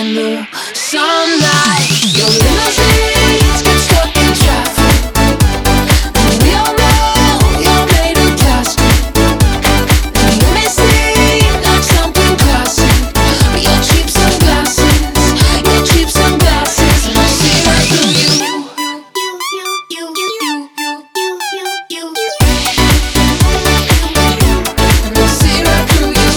in the sunlight. Your limousines get stuck in traffic, and we all know you're made of plastic. And you may seem like something classic, but your cheap sunglasses, your cheap sunglasses, and I see right through you. And I see right through you.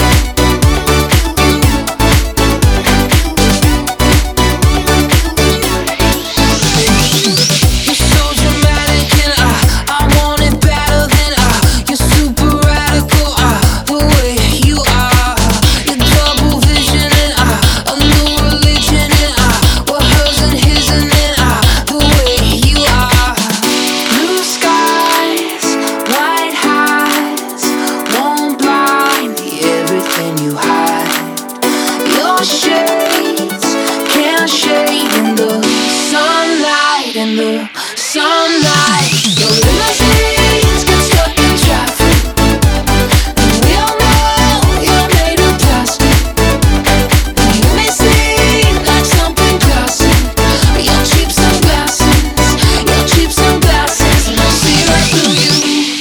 You're so dramatic and I want it better than you're super radical, the way you are. Your double vision and a new religion and what hers and his and then the way you are. Blue skies, white highs won't blind the everything you hide. Your shades can't shade in the sunlight, in the sunlight. Your limousines get stuck in traffic, and we all know you're made of plastic. And you may seem like something classic, but your cheap sunglasses, your cheap sunglasses, and I see right through you.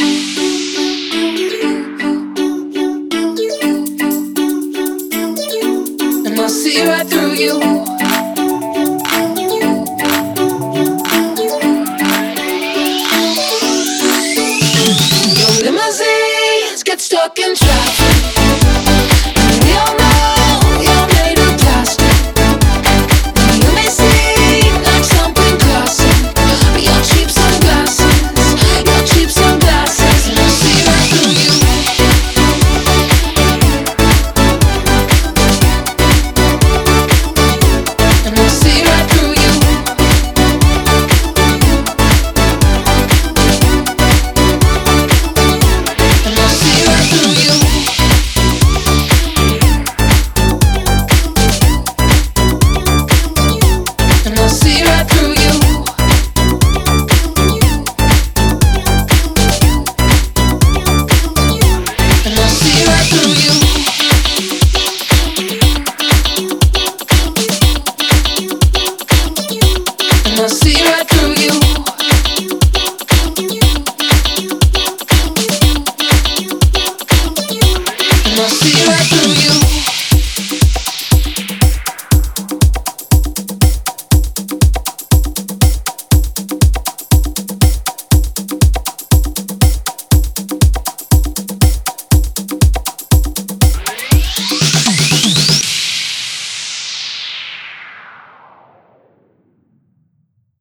And I see right through you. Your limousines get stuck in traffic.